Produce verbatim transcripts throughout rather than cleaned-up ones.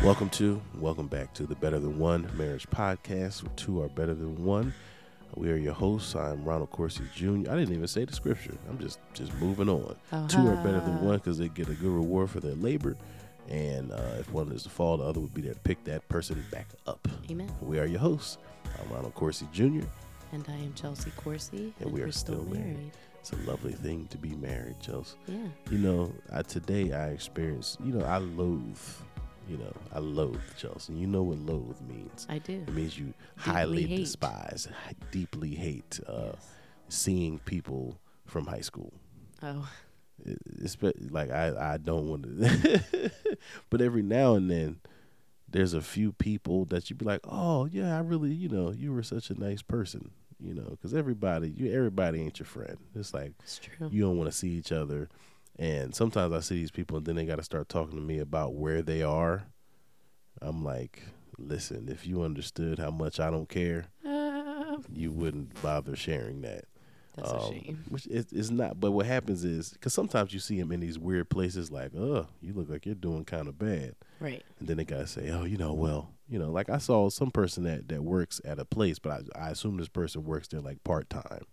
Welcome to, welcome back to the Better Than One Marriage Podcast, where two are better than one. We are your hosts. I'm Ronald Corsi Junior I didn't even say the scripture. I'm just, just moving on. Uh-huh. Two are better than one because they get a good reward for their labor. And uh, if one is to fall, the other would be there to pick that person back up. Amen. We are your hosts. I'm Ronald Corsi Junior And I am Chelsea Corsi. And, and we are still married. married. It's a lovely thing to be married, Chelsea. Yeah. You know, I, today I experienced, you know, I loathe, you know, I loathe, Chelsea. You know what loathe means. I do. It means you Deeply highly hate. despise, deeply hate uh, Yes. seeing people from high school. Oh. It, it's like I, I don't want to, but every now and then there's a few people that you be like, oh yeah, I really, you know, you were such a nice person, you know, because everybody, you everybody ain't your friend. It's like It's true. you don't want to see each other, and sometimes I see these people and then they got to start talking to me about where they are. I'm like, listen, if you understood how much I don't care, Uh, you wouldn't bother sharing that. that's Um, a shame. Which is, is not, but what happens is, because sometimes you see them in these weird places like, oh, you look like you're doing kind of bad. Right. And then they got to say, oh, you know, well, you know, like I saw some person that, that works at a place, but I, I assume this person works there like part-time.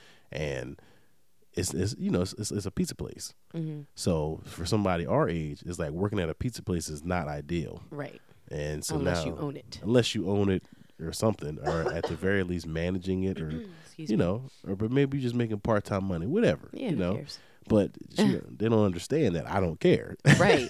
And it's, it's you know, it's, it's, it's a pizza place. Mm-hmm. So for somebody our age, it's like working at a pizza place is not ideal. Right. And so Unless now, you own it. unless you own it or something, or at the very least managing it, or Excuse you me. know, or but maybe you're just making part time money, whatever. Yeah, you who know. cares? But she, they don't understand that I don't care. Right.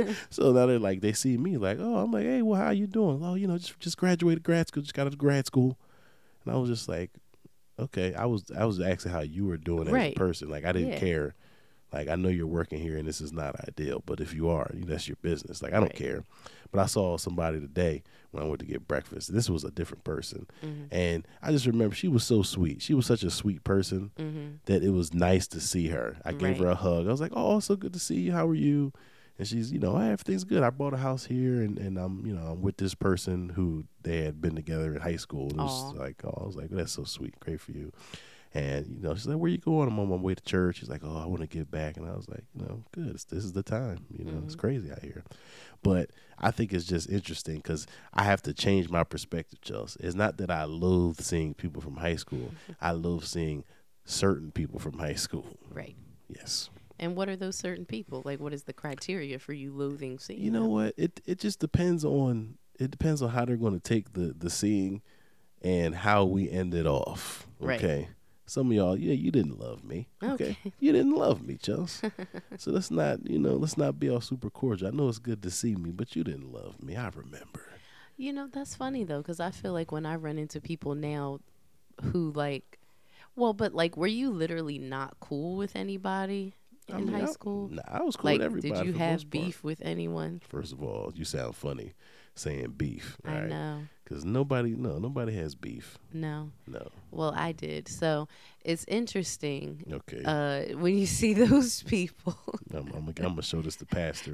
So now they're like, they see me like, oh, I'm like, hey, well, how you doing? Oh, you know, just just graduated grad school, just got out of grad school, and I was just like, okay, I was I was asking how you were doing as Right. a person, like I didn't Yeah. care. Like, I know you're working here and this is not ideal, but if you are, you know, that's your business. Like, I don't Right. care. But I saw somebody today when I went to get breakfast. This was a different person. Mm-hmm. And I just remember she was so sweet. She was such a sweet person Mm-hmm. that it was nice to see her. I gave her Right. a hug. I was like, oh, so good to see you. How are you? And she's, you know, hey, everything's good. I bought a house here and, and I'm, you know, I'm with this person who they had been together in high school. And it was Aw. like, oh, I was like, that's so sweet. Great for you. And, you know, she's like, where you going? I'm on my way to church. She's like, oh, I want to get back. And I was like, you know, good. It's, this is the time. You know, it's Mhm. crazy out here. But I think it's just interesting because I have to change my perspective, Chelsea. It's not that I loathe seeing people from high school. I love seeing certain people from high school. Right. Yes. And what are those certain people? Like, what is the criteria for you loathing seeing You know them? what? It it just depends on it depends on how they're going to take the, the seeing and how we end it off. Right. Okay. Some of y'all, yeah, you didn't love me. Okay. Okay. You didn't love me, Chelsea. So let's not, you know, let's not be all super cordial. I know it's good to see me, but you didn't love me. I remember. You know, that's funny, though, because I feel like when I run into people now who, like, well, but, like, were you literally not cool with anybody in I mean, high I- school? Nah, I was cool Like, with everybody. did you for the have most part. beef with anyone? First of all, you sound funny saying beef. I right? know. Because nobody, no, nobody has beef. No. No. Well, I did. So it's interesting Okay. uh, when you see those people. I'm, I'm, I'm going to show this to Pastor.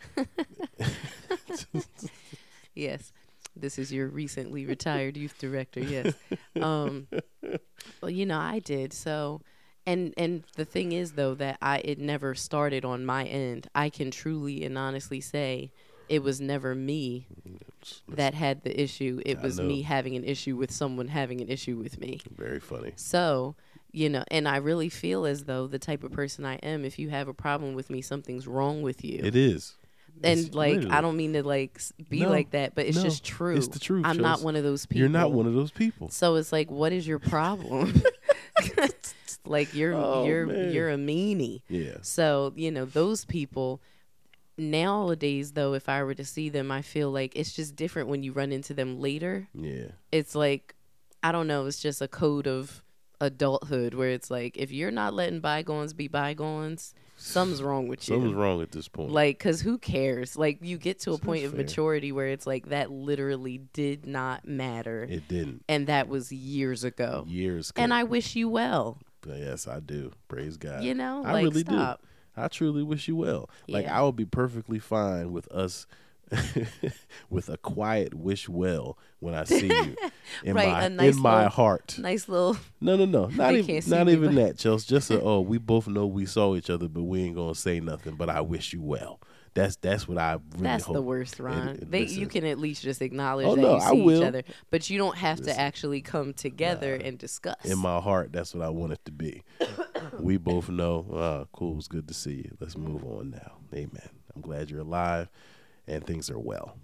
Yes. This is your recently retired youth director. Yes. Um, well, you know, I did. So, and and the thing is, though, that I it never started on my end. I can truly and honestly say it was never me that had the issue. It I was know. me having an issue with someone having an issue with me. Very funny. So, you know, and I really feel as though the type of person I am, if you have a problem with me, something's wrong with you. It is. and It's like, literally- I don't mean to like s- be No, like that, but it's no, just true. it's the truth, I'm not Chelsea. one of those people. You're not one of those people. So it's like, what is your problem? Like you're Oh, you're man. you're a meanie. Yeah. So, you know, those people nowadays, though, if I were to see them, I feel like it's just different when you run into them later. Yeah. It's like, I don't know, it's just a code of adulthood where it's like, if you're not letting bygones be bygones, something's wrong with you. Something's wrong at this point. Like, because who cares? Like, you get to a That's point of fair. maturity where it's like, that literally did not matter. It didn't. And that was years ago. Years ago. And I wish you well. Yes, I do. Praise God. You know? I like, really stop. do. I truly wish you well. Like, Yeah. I would be perfectly fine with us with a quiet wish well when I see you in Right, my a nice in my little- heart. Nice little. No, no, no, not They even can't see not me, even but- that, Chelsea. Just a, oh, we both know we saw each other, but we ain't gonna say nothing. But I wish you well. That's that's what I really That's hope. the worst, Ron. And- and they listen, you can at least just acknowledge Oh, that no, you I see each will. other, but you don't have Listen. to actually come together Nah. and discuss. in my heart, that's what I want it to be. We both know, uh, cool, it's good to see you. Let's move on now. Amen. I'm glad you're alive and things are well.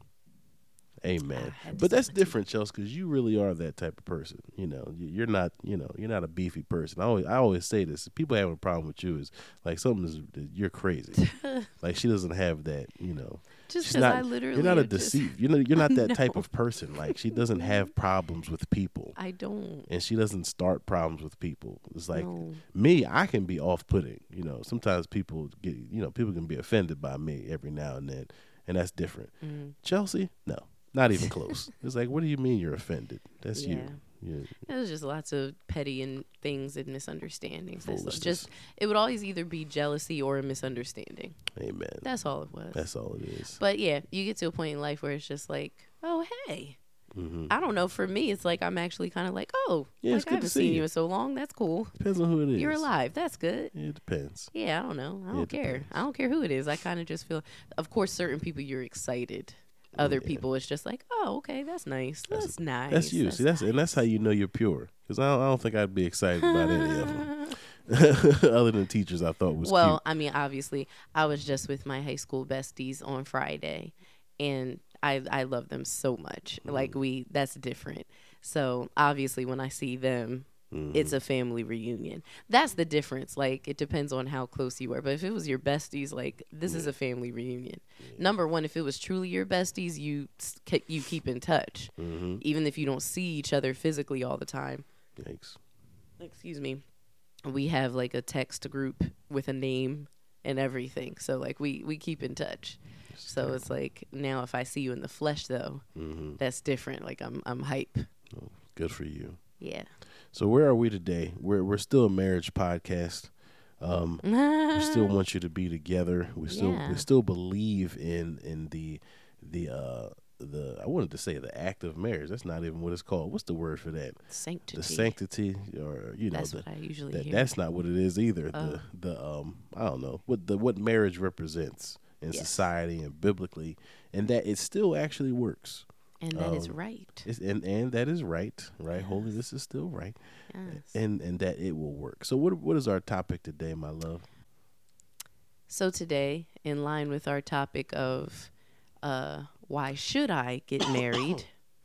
Amen. I had to But that's say my tea. different, Chelsea, because you really are that type of person. You know, You- you're not. You know, you're not a beefy person. I always, I always say this. People having a problem with you is like something is you're crazy. Like she doesn't have that. You know, Just she's because not. I literally You're not a am just- deceit. You're not. You're not that No. type of person. Like she doesn't have problems with people, I don't. and she doesn't start problems with people. It's like No. me. I can be off-putting. You know, sometimes people get. You know, people can be offended by me every now and then, and that's different. Mm. Chelsea, no. Not even close. It's like, what do you mean you're offended? That's Yeah. you. You- It was just lots of petty and things and misunderstandings. That's Foolishness. just it would always either be jealousy or a misunderstanding. Amen. That's all it was. That's all it is. But yeah, you get to a point in life where it's just like, oh hey, hmm I don't know. For me, it's like I'm actually kind of like, oh, Yeah, like it's I good to haven't see seen you. you in so long. That's cool. Depends on who it is. You're alive. That's good. It depends. Yeah, I don't know. I Yeah, don't it care. depends. I don't care who it is. I kind of just feel, of course, certain people you're excited. Other Yeah. people, it's just like, oh, okay, that's nice. That's, That's- nice. That's you. See, that's and that's how you know you're pure. Because I, don't- I don't think I'd be excited about any of them, other than teachers I thought was Well, I mean, obviously, I was just with my high school besties on Friday, and I I love them so much. Mm-hmm. Like we, that's different. So obviously, when I see them, cute. it's a family reunion. That's the difference. Like it depends on how close you are. But if it was your besties, like this is a family reunion. Number one, if it was truly your besties, you s- ke- you keep in touch, Mm-hmm. even if you don't see each other physically all the time. Yikes. Excuse me. We have like a text group with a name and everything. So like we we keep in touch. So it's like now if I see you in the flesh though, Mm-hmm. that's different. Like I'm I'm hype. Good for you. Yeah. So where are we today? We're we're still a marriage podcast. Um, we still want you to be together. We still Yeah. we still believe in in the the uh the I wanted to say the act of marriage. That's not even what it's called. What's the word for that? Sanctity. The sanctity, or you know, That's the, what I usually that hear. that's not what it is either. Oh. The the um I don't know what the what marriage represents in Yes. society and biblically, and that it still actually works. and that is um, right. It's, and and that is right, right? Holiness is still right, Yes. and and that it will work. So what what is our topic today, my love? So today, in line with our topic of uh, why should I get married?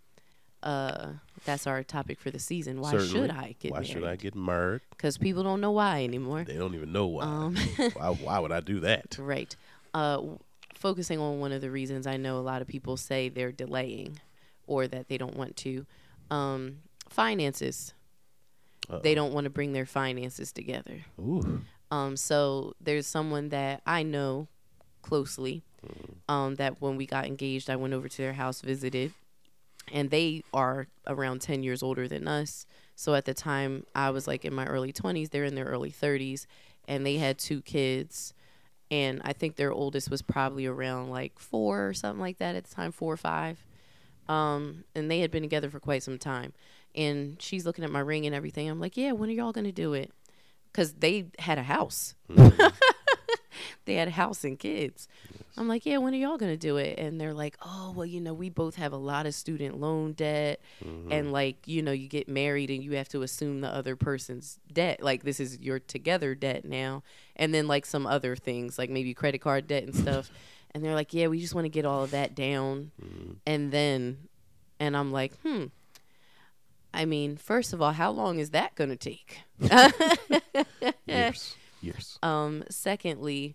Uh, that's our topic for the season. Why Certainly. should I get Why married? should I get married? Because people don't know why anymore. They don't even know why. Um, why, why would I do that? right. Uh, w- focusing on one of the reasons I know a lot of people say they're delaying or that they don't want to. Um, finances. Uh-oh. They don't want to bring their finances together. Ooh. Um, so there's someone that I know closely. Um, that when we got engaged, I went over to their house, visited, and they are around ten years older than us. So at the time, I was like in my early twenties. They're in their early thirties, and they had two kids. And I think their oldest was probably around like four or something like that at the time, four or five. Um, and they had been together for quite some time. And she's looking at my ring and everything. I'm like, yeah, when are y'all going to do it? Because they had a house. They had a house and kids. I'm like, yeah, when are y'all going to do it? And they're like, oh, well, you know, we both have a lot of student loan debt. And like, you know, you get married and you have to assume the other person's debt. Like this is your together debt now. And then like some other things, like maybe credit card debt and stuff. And they're like, yeah, we just want to get all of that down. And then, and I'm like, hmm. I mean, first of all, how long is that going to take? Years. Years. Um, secondly,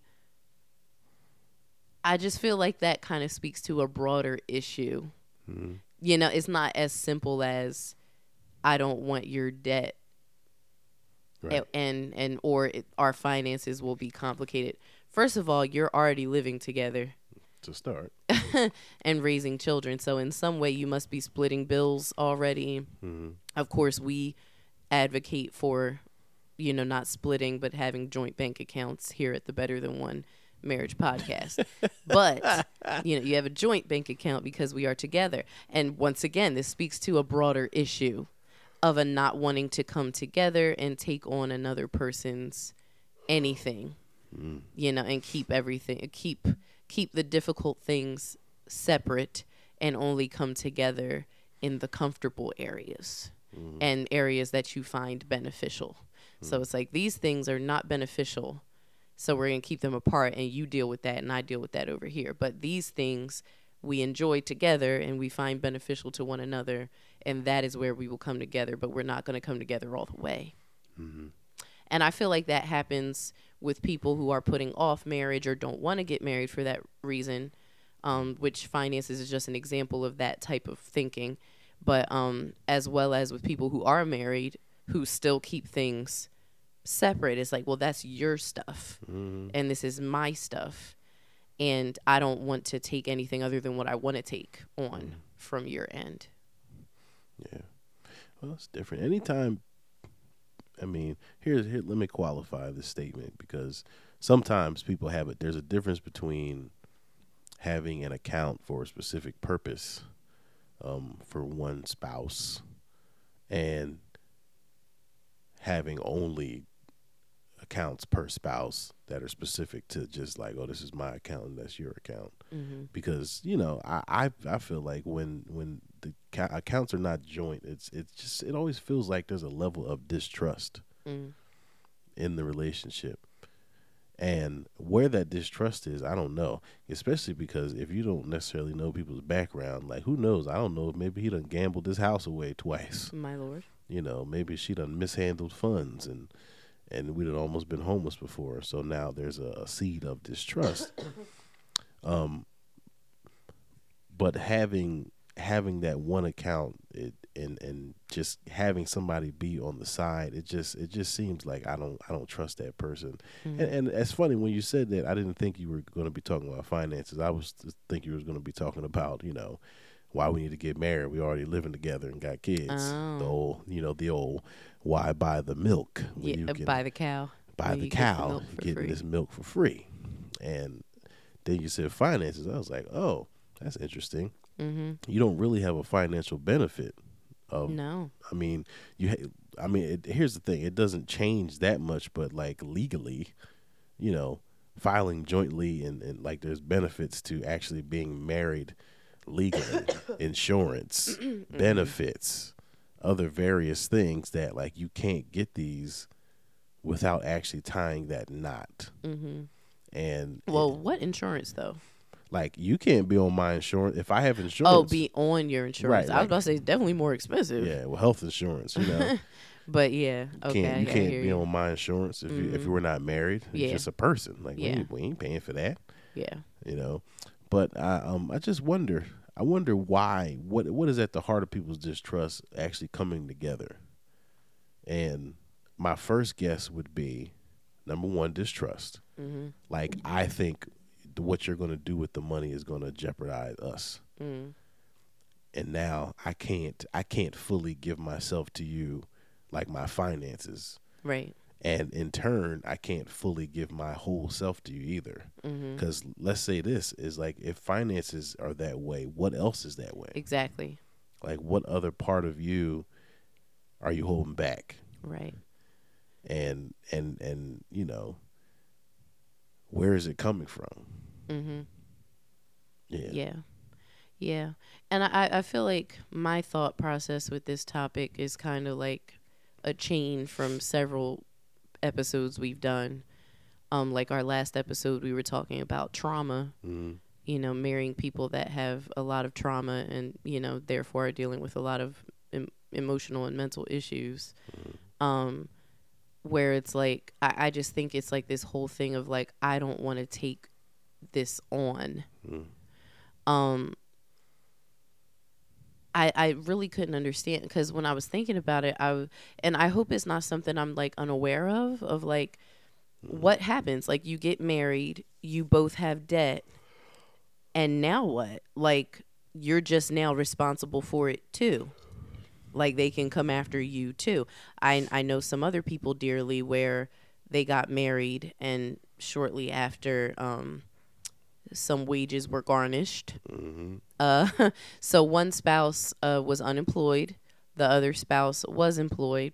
I just feel like that kind of speaks to a broader issue. Mhm. You know, it's not as simple as I don't want your debt Right. a- and and or it, our finances will be complicated. First of all, you're already living together To start. and raising children, so in some way you must be splitting bills already. hmm Of course, we advocate for, you know, not splitting, but having joint bank accounts here at the Better Than One Marriage Podcast. But, you know, you have a joint bank account because we are together. And once again, this speaks to a broader issue of a not wanting to come together and take on another person's anything, Mm. you know, and keep everything, keep keep the difficult things separate and only come together in the comfortable areas Mm-hmm. and areas that you find beneficial. Mm-hmm. So it's like these things are not beneficial, so we're going to keep them apart, and you deal with that and I deal with that over here. But these things we enjoy together and we find beneficial to one another, and that is where we will come together, but we're not going to come together all the way. Mm-hmm. And I feel like that happens with people who are putting off marriage or don't want to get married for that reason, um, which finances is just an example of that type of thinking. But um, as well as with people who are married who still keep things separate. It's like, well, that's your stuff, mm-hmm. and this is my stuff, and I don't want to take anything other than what I want to take on mm-hmm. from your end. Yeah. Well, it's different. Anytime, I mean, here's here. Let me qualify this statement, because sometimes people have it. There's a difference between having an account for a specific purpose, um, for one spouse, and having only accounts per spouse that are specific to just like, oh, this is my account and that's your account. Mm-hmm. Because, you know, I, I I feel like when when the ca- accounts are not joint, it's it's just it always feels like there's a level of distrust mm. in the relationship. And where that distrust is, I don't know. Especially because if you don't necessarily know people's background, like who knows? I don't know. Maybe he done gambled this house away twice. My Lord. You know, maybe she done mishandled funds and and we'd have almost been homeless before. So now there's a, a seed of distrust. um, but having having that one account it, and and just having somebody be on the side, it just it just seems like I don't I don't trust that person. Mm-hmm. And, and it's funny when you said that, I didn't think you were going to be talking about finances. I was think you were going to be talking about, you know, why we need to get married. We already living together and got kids. Oh. The old, you know, the old why buy the milk? When yeah, you can buy the cow. Buy the cow, get getting free. This milk for free. And then you said finances. I was like, oh, that's interesting. Mm-hmm. You don't really have a financial benefit of. No. I mean, you. Ha- I mean, it, here's the thing. It doesn't change that much, but like legally, you know, filing jointly and, and like there's benefits to actually being married legally, insurance, mm-hmm. benefits, other various things that like you can't get these without actually tying that knot. Mm-hmm. And well, it, what insurance though? Like you can't be on my insurance if I have insurance. Oh, be on your insurance. Right, I was like, about to say it's definitely more expensive. Yeah, well, health insurance, you know. But yeah, okay. You can't, you can't be you. on my insurance if mm-hmm. you if you were not married. It's yeah. just a person. Like yeah. we, ain't, we ain't paying for that. Yeah. You know. But I um I just wonder I wonder why what what is at the heart of people's distrust actually coming together. And my first guess would be number one, distrust. Mm-hmm. Like I think what you're going to do with the money is going to jeopardize us. Mm. And now I can't I can't fully give myself to you like my finances. Right. And in turn, I can't fully give my whole self to you either. Because mm-hmm. let's say this is like, if finances are that way, what else is that way? Exactly. Like what other part of you are you holding back? Right. And, and, and, you know, where is it coming from? Mm-hmm. Yeah. Yeah. Yeah. And I, I feel like my thought process with this topic is kind of like a chain from several episodes we've done. Um, like our last episode, we were talking about trauma, mm-hmm. you know, marrying people that have a lot of trauma and, you know, therefore are dealing with a lot of em- emotional and mental issues. Mm-hmm. Um, where it's like, I, I just think it's like this whole thing of like, I don't want to take this on. Mm-hmm. Um, I, I really couldn't understand because when I was thinking about it, I and I hope it's not something I'm like unaware of, of like mm-hmm. what happens? Like you get married, you both have debt, and now what? Like you're just now responsible for it too. Like they can come after you too. I I know some other people dearly where they got married and shortly after um some wages were garnished. Mm-hmm. Uh, so one spouse uh, was unemployed. The other spouse was employed.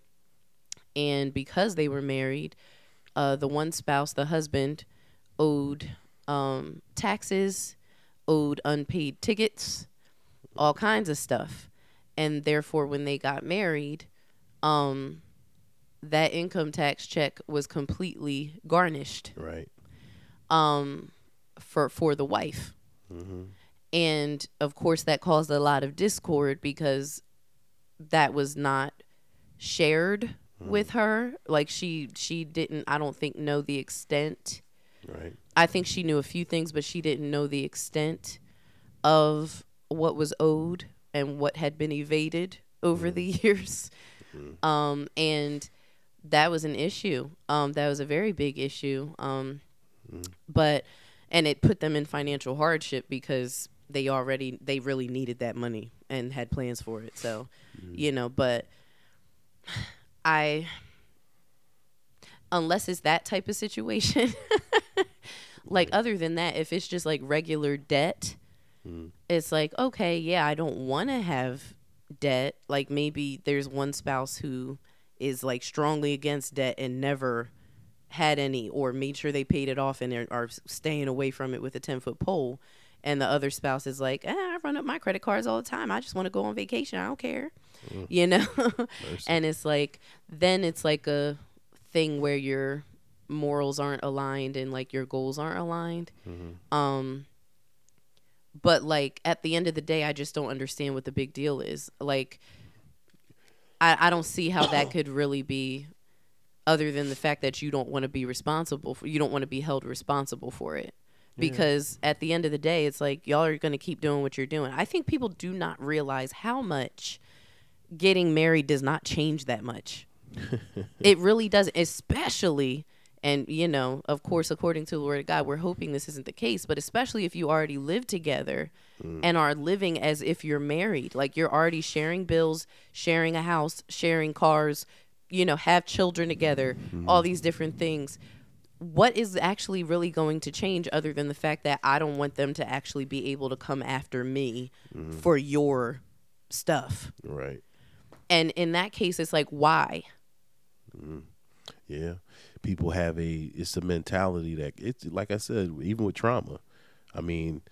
And because they were married, uh, the one spouse, the husband, owed um, taxes, owed unpaid tickets, all kinds of stuff. And therefore, when they got married, um, that income tax check was completely garnished. Right. Um, for for the wife. Mm-hmm. And of course, that caused a lot of discord because that was not shared mm-hmm. with her. Like she she didn't, I don't think, know the extent. Right. I think she knew a few things, but she didn't know the extent of what was owed and what had been evaded over mm-hmm. the years. Mm-hmm. Um, and that was an issue. Um, that was a very big issue. Um, mm-hmm. But and it put them in financial hardship because they already, they really needed that money and had plans for it. So, mm-hmm. you know, but I, unless it's that type of situation, like right. other than that, if it's just like regular debt, mm-hmm. it's like, okay, yeah, I don't want to have debt. Like maybe there's one spouse who is like strongly against debt and never had any, or made sure they paid it off and are staying away from it with a ten foot pole, and the other spouse is like, eh, I run up my credit cards all the time, I just want to go on vacation, I don't care. Mm. You know. And it's like, then it's like a thing where your morals aren't aligned and like your goals aren't aligned. Mm-hmm. um but like at the end of the day, I just don't understand what the big deal is. Like I, I don't see how that could really be, other than the fact that you don't want to be responsible for, you don't want to be held responsible for it. Because yeah. at the end of the day, it's like, y'all are going to keep doing what you're doing. I think people do not realize how much getting married does not change that much. It really doesn't, especially, and you know, of course, according to the word of God, we're hoping this isn't the case, but especially if you already live together mm. and are living as if you're married, like you're already sharing bills, sharing a house, sharing cars, you know, have children together, mm-hmm. all these different things. What is actually really going to change other than the fact that I don't want them to actually be able to come after me mm-hmm. for your stuff? Right. And in that case, it's like, why? Mm-hmm. Yeah. People have a, it's a mentality that, it's like I said, even with trauma, I mean,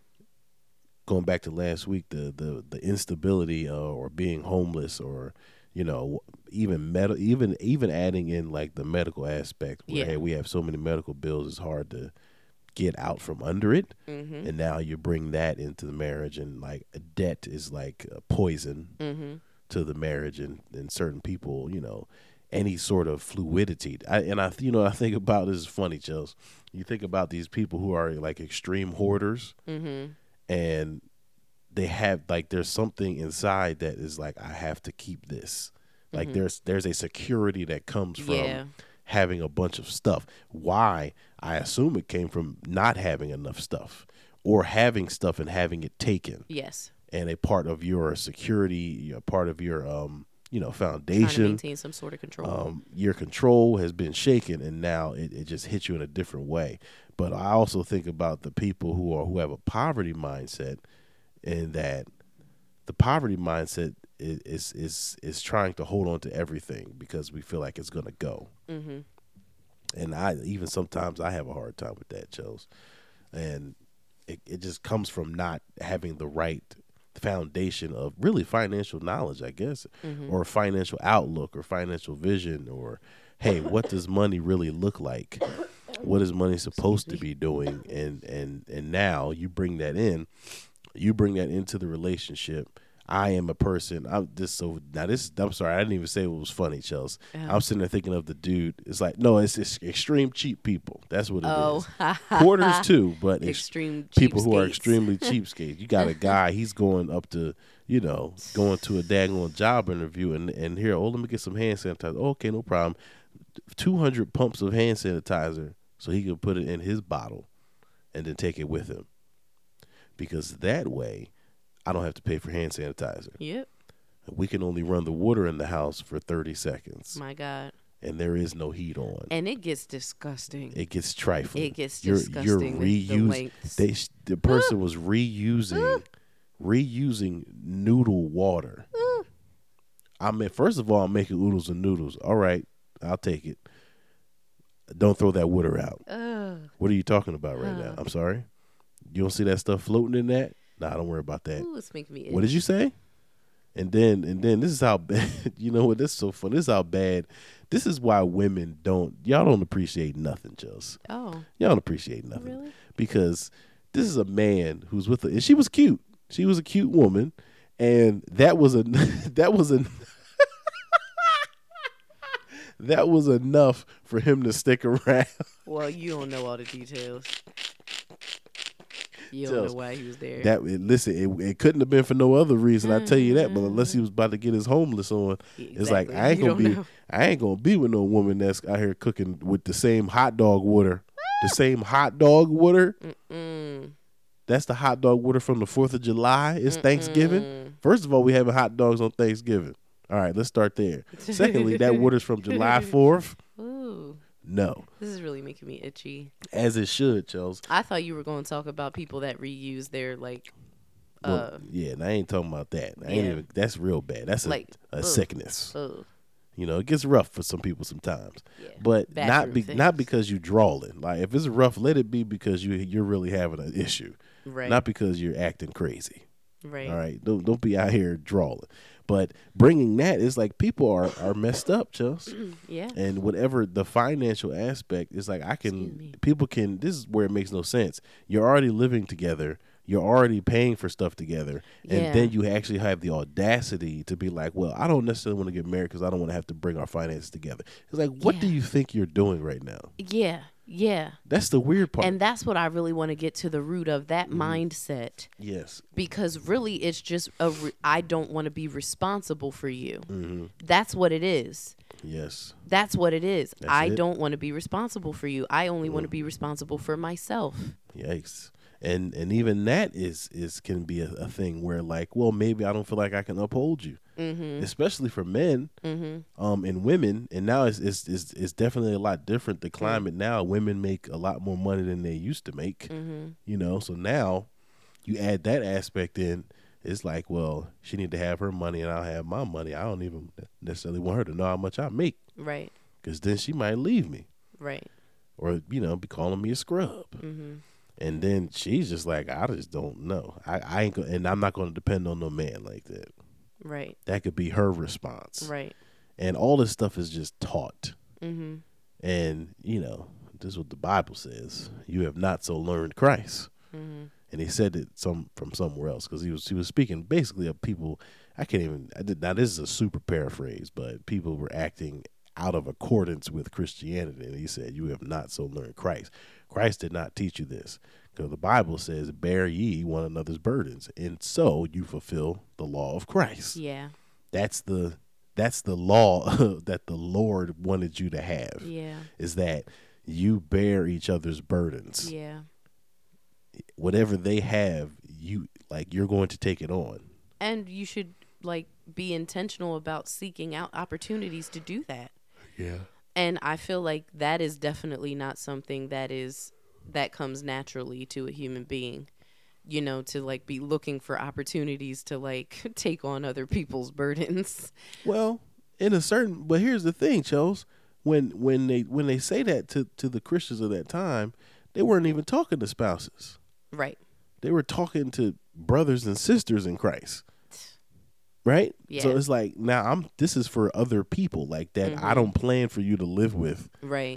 going back to last week, the, the, the instability uh, or being homeless, or, you know, even med- even even adding in like the medical aspect where yeah. hey, we have so many medical bills, it's hard to get out from under it. Mm-hmm. And now you bring that into the marriage, and like debt is like a poison mm-hmm. to the marriage, and, and certain people, you know, any sort of fluidity. I, and I, you know, I think about, this is funny, Chels. You think about these people who are like extreme hoarders, mm-hmm. and they have like, there's something inside that is like, I have to keep this. Like mm-hmm. there's there's a security that comes from yeah. having a bunch of stuff. Why? I assume it came from not having enough stuff, or having stuff and having it taken. Yes. And a part of your security, a part of your um, you know, foundation. Trying to maintain some sort of control. Um, your control has been shaken, and now it, it just hits you in a different way. But I also think about the people who are who have a poverty mindset, and that the poverty mindset is is is, is trying to hold on to everything because we feel like it's going to go. Mm-hmm. And I even sometimes I have a hard time with that, Chels. And it, it just comes from not having the right foundation of really financial knowledge, I guess, mm-hmm. or financial outlook or financial vision, or, hey, what does money really look like? What is money supposed to be doing? And, and, and now you bring that in, you bring that into the relationship. I am a person. I'm just so now. This I'm sorry. I didn't even say it was funny, Chelsea. Yeah. I'm sitting there thinking of the dude. It's like no, it's, it's extreme cheap people. That's what it oh. is. Hoarders too, but extreme ex- people who skates. Are extremely cheapskates. You got a guy. He's going up to you know going to a daggone job interview, and and here, oh, let me get some hand sanitizer. Oh, okay, no problem. Two hundred pumps of hand sanitizer, so he can put it in his bottle, and then take it with him, because that way I don't have to pay for hand sanitizer. Yep. We can only run the water in the house for thirty seconds. My God. And there is no heat on. And it gets disgusting. It gets trifling. It gets disgusting. You're, you're reusing. The, they, the person was reusing, reusing noodle water. I mean, first of all, I'm making oodles and noodles. All right, I'll take it. Don't throw that water out. Ugh. What are you talking about right Huh. now? I'm sorry. You don't see that stuff floating in that? Nah, don't worry about that. Ooh, it's making me itch. What did you say? And then and then this is how bad. You know what? This is so fun. This is how bad. This is why women don't. Y'all don't appreciate nothing, Chels. Oh, Y'all don't appreciate nothing really? because this is a man who's with her, and she was cute. She was a cute woman, and that was a that was a that was enough for him to stick around. Well, you don't know all the details. You don't Tells- know why he was there. That listen, it, it couldn't have been for no other reason. I tell you that, but unless he was about to get his homeless on, it's like Exactly. I ain't You gonna don't be, know. I ain't gonna be with no woman that's out here cooking with the same hot dog water, the same hot dog water. Mm. That's the hot dog water from the Fourth of July. It's Thanksgiving. Mm-mm. First of all, we having hot dogs on Thanksgiving. All right, let's start there. Secondly, that water's from July fourth. Ooh, No, this is really making me itchy. as it should, Chels. I thought you were going to talk about people that reuse their like, Well, uh, yeah, and I ain't talking about that. I ain't yeah. even. That's real bad. That's a, Like, a ugh. sickness. ugh, You know, it gets rough for some people sometimes. yeah. But not Bathroom be, things. not because you drawling. Like if it's rough, let it be because you you're really having an issue, Right. not because you're acting crazy. right. All right, don't don't be out here drawling. But bringing that is like people are are messed up, Chels. Yeah. And whatever the financial aspect is, like I Excuse can me. people can. This is where it makes no sense. You're already living together. You're already paying for stuff together, and Yeah. then you actually have the audacity to be like, "Well, I don't necessarily want to get married because I don't want to have to bring our finances together." It's like, what do Yeah. you think you're doing right now? Yeah. Yeah. That's the weird part. And that's what I really want to get to the root of that Mm-hmm. mindset, yes, because really it's just a re- I don't want to be responsible for you. hmm That's what it is. yes, That's what it is. That's I it. don't want to be responsible for you. I only want to be responsible for myself. yikes. And and even that is is can be a, a thing where like, well, maybe I don't feel like I can uphold you, Mm-hmm. especially for men. Mm-hmm. Um, and women, and now it's, it's it's it's definitely a lot different. The climate now, women make a lot more money than they used to make. Mm-hmm. You know, so now you add that aspect in. It's like, well, she need to have her money, and I'll have my money. I don't even necessarily want her to know how much I make, Right. because then she might leave me, Right. or you know, be calling me a scrub. Mm-hmm. And then she's just like, I just don't know. I, I ain't, go- and I'm not going to depend on no man like that. Right. That could be her response. Right. And all this stuff is just taught. Mm-hmm. And, you know, this is what the Bible says. You have not so learned Christ. Mm-hmm. And he said it some from somewhere else because he was he was speaking basically of people. I can't even. I did, now this is a super paraphrase, but people were acting out of accordance with Christianity. And he said, "You have not so learned Christ. Christ did not teach you this, because the Bible says, bear ye one another's burdens, and so you fulfill the law of Christ." Yeah. That's the that's the law that the Lord wanted you to have. Yeah. Is that you bear each other's burdens. Yeah. Whatever they have, you like you're going to take it on. And you should like be intentional about seeking out opportunities to do that. Yeah. And I feel like that is definitely not something that is that comes naturally to a human being. You know, to like be looking for opportunities to like take on other people's burdens. Well, in a certain, but here's the thing, Chose. When when they when they say that to to the Christians of that time, they weren't even talking to spouses. Right. They were talking to brothers and sisters in Christ. Right? Yeah. So it's like, now I'm this is for other people like that Mm-hmm. I don't plan for you to live with. Right.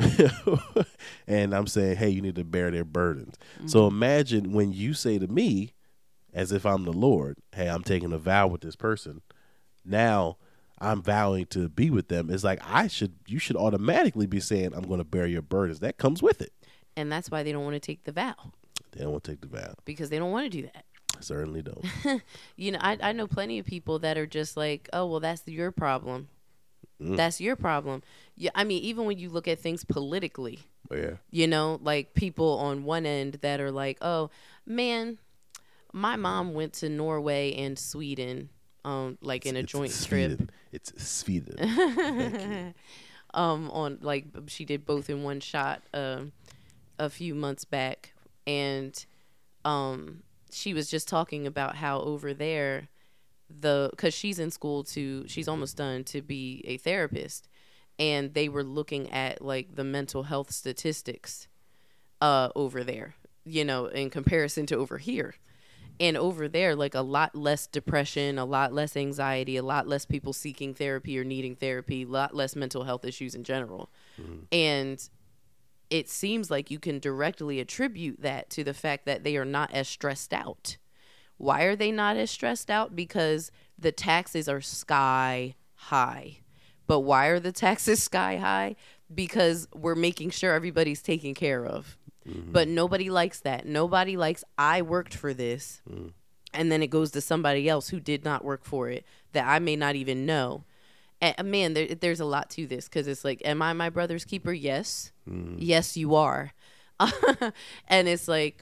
And I'm saying, hey, you need to bear their burdens. So imagine when you say to me, as if I'm the Lord, hey, I'm taking a vow with this person. Now I'm vowing to be with them. It's like I should you should automatically be saying, I'm going to bear your burdens. That comes with it. And that's why they don't want to take the vow, They don't want to take the vow. because they don't want to do that. I certainly don't. You know, I I know plenty of people that are just like, oh, well, that's your problem. Mm. That's your problem. Yeah, I mean, even when you look at things politically, Yeah. you know, like people on one end that are like, oh, man, my mom went to Norway and Sweden, um, like in a It's joint Sweden. trip. It's Sweden. Thank you. um, on like she did both in one shot um, a few months back, and um, she was just talking about how over there, the because she's in school to she's almost done to be a therapist, and they were looking at like the mental health statistics uh, over there, you know, in comparison to over here. And over there, like a lot less depression, a lot less anxiety, a lot less people seeking therapy or needing therapy, a lot less mental health issues in general. Mm-hmm. And it seems like you can directly attribute that to the fact that they are not as stressed out. Why are they not as stressed out? Because the taxes are sky high. But why are the taxes sky high? Because we're making sure everybody's taken care of. Mm-hmm. But nobody likes that. Nobody likes, I worked for this, mm. and then it goes to somebody else who did not work for it that I may not even know. And, man, there, there's a lot to this, because it's like, am I my brother's keeper? Yes. Mm. Yes, you are. And it's like,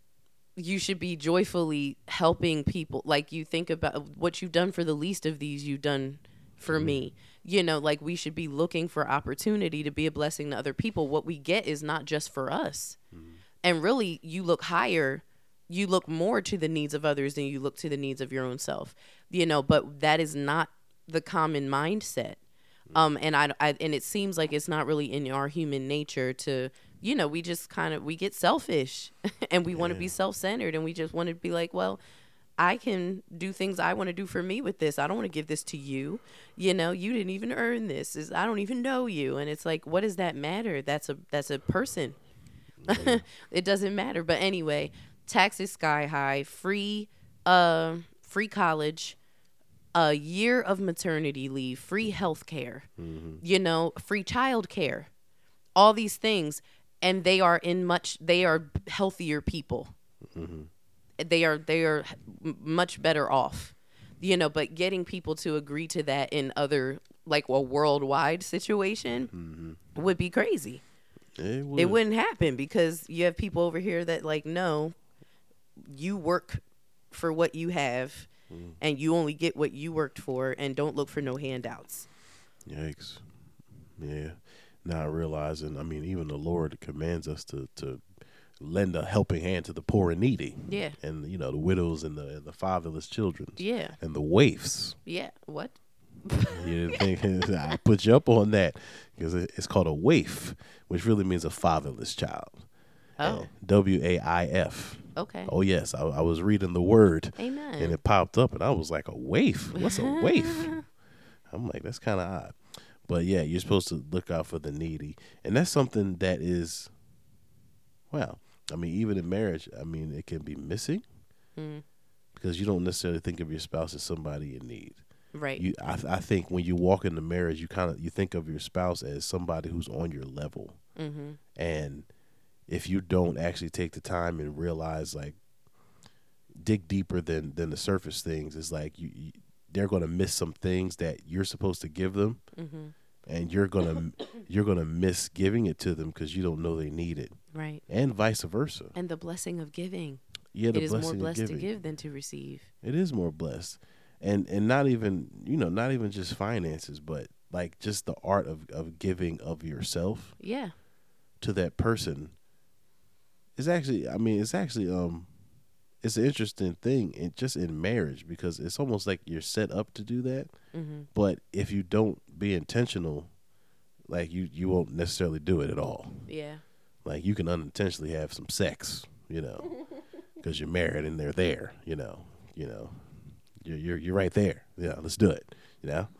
you should be joyfully helping people. Like, you think about what you've done for the least of these, you've done for mm. me. You know, like, we should be looking for opportunity to be a blessing to other people. What we get is not just for us. Mm-hmm. And really, you look higher, you look more to the needs of others than you look to the needs of your own self. You know, but that is not the common mindset. Mm-hmm. Um, and I, I, and it seems like it's not really in our human nature to, you know, we just kind of, we get selfish and we yeah. want to be self-centered, and we just want to be like, well, I can do things I want to do for me with this. I don't want to give this to you. You know, you didn't even earn this. Is I don't even know you. And it's like, what does that matter? That's a that's a person. Yeah. It doesn't matter. But anyway, taxes sky high, free uh free college, a year of maternity leave, free health care, mm-hmm. you know, free child care, all these things. And they are in much they are healthier people. Mm-hmm. They are they are much better off, you know, but getting people to agree to that in other, like a worldwide situation mm-hmm. would be crazy. It, would. It wouldn't happen, because you have people over here that like, no, you work for what you have mm. and you only get what you worked for, and don't look for no handouts. Yikes. Yeah. Not realizing, I mean, even the Lord commands us to, to lend a helping hand to the poor and needy. Yeah. And, you know, the widows and the and the fatherless children. Yeah. And the waifs. Yeah. What? You didn't think I put you up on that, because it's called a waif, which really means a fatherless child. Oh. W A I F. Okay. Oh, yes. I, I was reading the word. Amen. And it popped up, and I was like, a waif? What's a waif? I'm like, that's kind of odd. But, yeah, you're supposed to look out for the needy. And that's something that is, well, I mean, even in marriage, I mean, it can be missing mm. because you don't necessarily think of your spouse as somebody in need. Right. You, I, I think when you walk into marriage, you kind of you think of your spouse as somebody who's on your level. Mm-hmm. And if you don't actually take the time and realize, like, dig deeper than than the surface things, it's like you, you they're going to miss some things that you're supposed to give them. Mm-hmm. And you're gonna you're gonna miss giving it to them because you don't know they need it, right? And vice versa. And the blessing of giving. Yeah, the it is blessing more blessed of to give than to receive. It is more blessed, and and not even you know not even just finances, but like just the art of, of giving of yourself. Yeah. To that person. It's actually I mean it's actually um, it's an interesting thing in, just in marriage, because it's almost like you're set up to do that. Mm-hmm. But if you don't be intentional, like you, you won't necessarily do it at all. Yeah. Like you can unintentionally have some sex, you know, because you're married and they're there, you know, you know, you're you're you're right there. Yeah, let's do it, you know.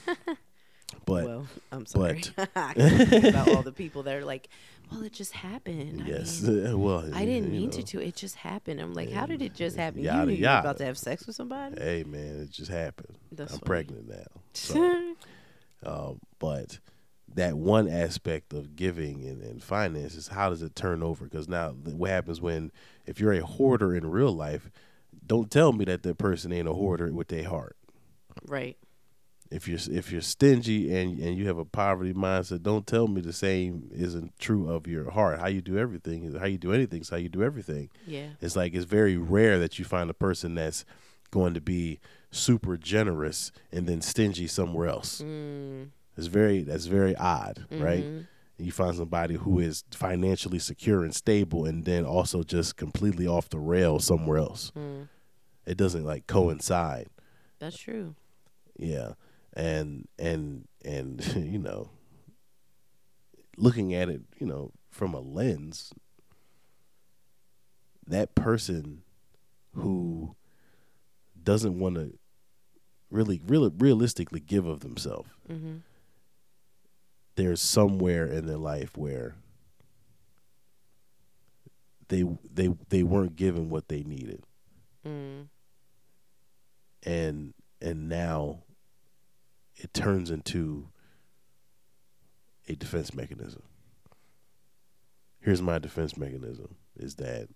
But well, I'm sorry. But I can think about all the people that are like, well, it just happened. Yes. I mean, well, I didn't mean know. to, to. It just happened. I'm like, how did it just happen? Yada, you knew yada. you were about to have sex with somebody? Hey, man, it just happened. That's I'm funny. pregnant now. So, um, but that one aspect of giving and, and finances, how does it turn over? Because now what happens when, if you're a hoarder in real life, don't tell me that that person ain't a hoarder with their heart. Right. If you're if you're stingy and and you have a poverty mindset, don't tell me the same isn't true of your heart. How you do everything is how you do anything is how you do everything. Yeah. It's like it's very rare that you find a person that's going to be super generous and then stingy somewhere else. Mm. It's very that's very odd, mm-hmm. right? And you find somebody who is financially secure and stable and then also just completely off the rails somewhere else. Mm. It doesn't like coincide. That's true. Yeah. And and and you know, looking at it, you know, from a lens, that person who doesn't want to really, really, realistically give of themselves, Mm-hmm. there's somewhere in their life where they they they weren't given what they needed, Mm. and and now it turns into a defense mechanism. Here's my defense mechanism: is that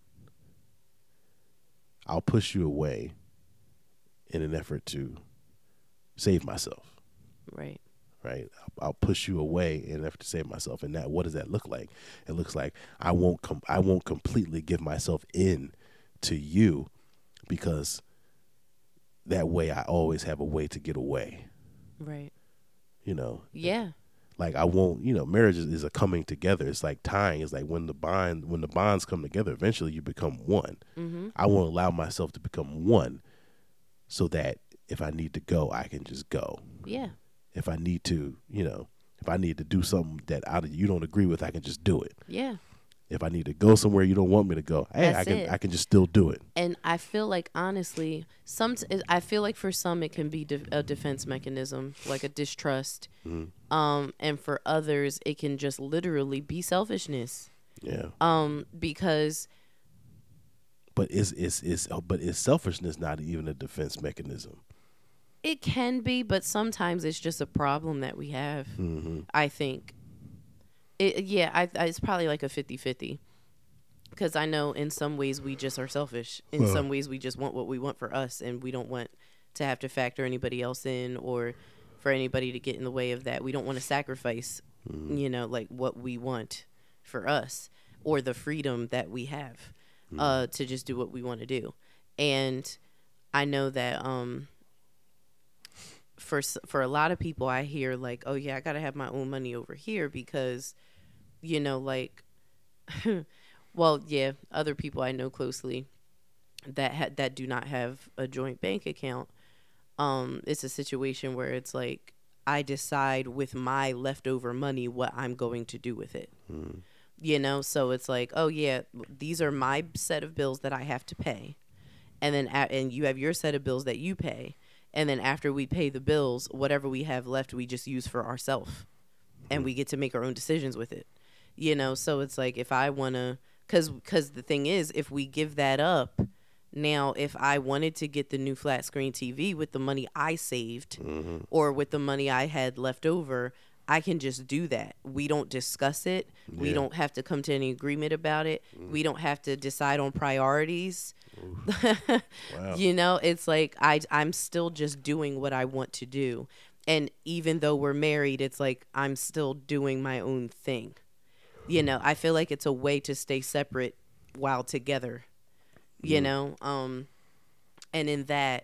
I'll push you away in an effort to save myself. Right. Right? I'll, I'll push you away in an effort to save myself. And that, what does that look like? It looks like I won't com- I won't completely give myself in to you, because that way I always have a way to get away. Right. You know? Yeah. Like I won't, you know, marriage is, is a coming together. It's like tying. It's like when the bond, when the bonds come together, eventually you become one. Mm-hmm. I won't allow myself to become one, so that if I need to go, I can just go. Yeah. If I need to, you know, if I need to do something that I, you don't agree with, I can just do it. Yeah. If I need to go somewhere you don't want me to go, hey, That's I can it. I can just still do it. And I feel like, honestly, some I feel like for some it can be de- a defense mechanism, like a distrust. Mm-hmm. Um, and for others, it can just literally be selfishness. Yeah. Um, because But is is is but is selfishness not even a defense mechanism? it can be, but sometimes it's just a problem that we have. Mm-hmm. I think. It, yeah, I, I, it's probably like a fifty-fifty. Because I know in some ways we just are selfish. In Well. some ways we just want what we want for us, and we don't want to have to factor anybody else in or for anybody to get in the way of that. We don't want to sacrifice, Mm-hmm. you know, like what we want for us or the freedom that we have Mm-hmm. uh, to just do what we want to do. And I know that um, for s- for a lot of people, I hear like, oh yeah, I gotta have my own money over here because, you know, like, well, yeah, other people I know closely that ha- that do not have a joint bank account. Um, it's a situation where it's like I decide with my leftover money what I'm going to do with it. Mm-hmm. You know, so it's like, oh yeah, these are my set of bills that I have to pay, and then a- and you have your set of bills that you pay, and then after we pay the bills, whatever we have left, we just use for ourselves, and we get to make our own decisions with it. You know, so it's like if I wanna, cause cause the thing is, if we give that up, now if I wanted to get the new flat screen T V with the money I saved, Mm-hmm. or with the money I had left over, I can just do that. We don't discuss it. We Yeah. don't have to come to any agreement about it. Mm. We don't have to decide on priorities. Wow. You know, it's like I I'm still just doing what I want to do. And even though we're married, it's like I'm still doing my own thing. You know, I feel like it's a way to stay separate while together. You Mm. know, um and in that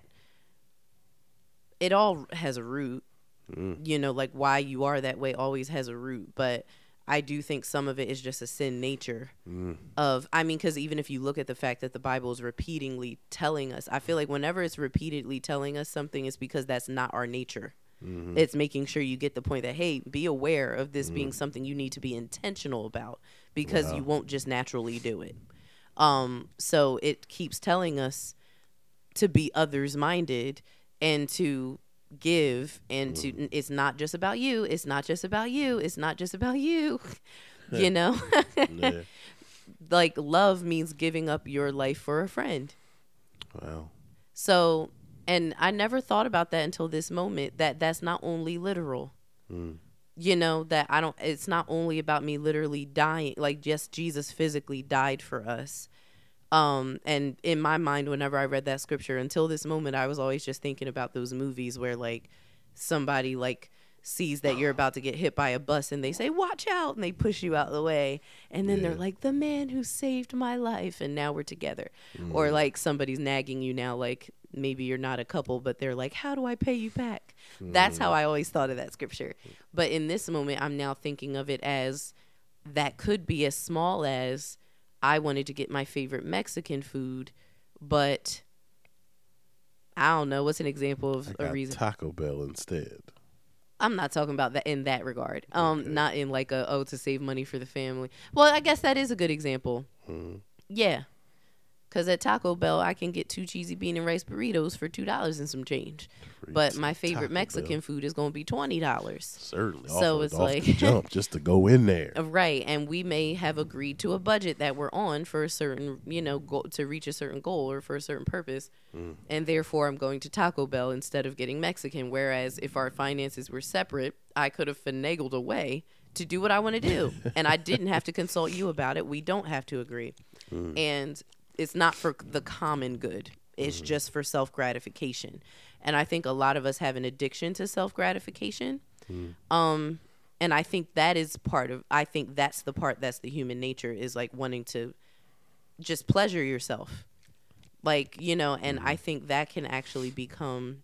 it all has a root. Mm. You know, like why you are that way always has a root, but I do think some of it is just a sin nature Mm. of, I mean, because even if you look at the fact that the Bible is repeatedly telling us, I feel like whenever it's repeatedly telling us something, it's because that's not our nature. Mm-hmm. It's making sure you get the point that, hey, be aware of this being something you need to be intentional about, because Wow. you won't just naturally do it. Um, so it keeps telling us to be others minded and to give, and to it's not just about you, it's not just about you, it's not just about you. You know, Yeah. like love means giving up your life for a friend. Wow. So, and I never thought about that until this moment, that that's not only literal. Mm. You know, that I don't, it's not only about me literally dying, like just Jesus physically died for us. Um, and in my mind, whenever I read that scripture, until this moment, I was always just thinking about those movies where like somebody like sees that you're about to get hit by a bus and they say, watch out, and they push you out of the way. And then they're Yeah. like, the man who saved my life, and now we're together. Mm. Or like somebody's nagging you now, like maybe you're not a couple, but they're like, how do I pay you back? That's how I always thought of that scripture. But in this moment, I'm now thinking of it as that could be as small as I wanted to get my favorite Mexican food, but I don't know. What's an example of I a got reason? Taco Bell instead. I'm not talking about that in that regard. Um, Okay. not in like a, oh, to save money for the family. Well, I guess that is a good example. Mm. Yeah. Because at Taco Bell, I can get two cheesy bean and rice burritos for two dollars and some change. But my favorite Taco Mexican Bell. food is going to be twenty dollars. Certainly. So off, it's off like the jump just to go in there. Right, and we may have agreed to a budget that we're on for a certain, you know, goal, to reach a certain goal or for a certain purpose, Mm. and therefore I'm going to Taco Bell instead of getting Mexican. Whereas if our finances were separate, I could have finagled a way to do what I want to do, and I didn't have to consult you about it. We don't have to agree, Mm. and it's not for the common good. It's Mm. just for self gratification, and I think a lot of us have an addiction to self gratification. Mm. Um. And I think that is part of, I think that's the part that's the human nature, is like wanting to just pleasure yourself. Like, you know, and Mm-hmm. I think that can actually become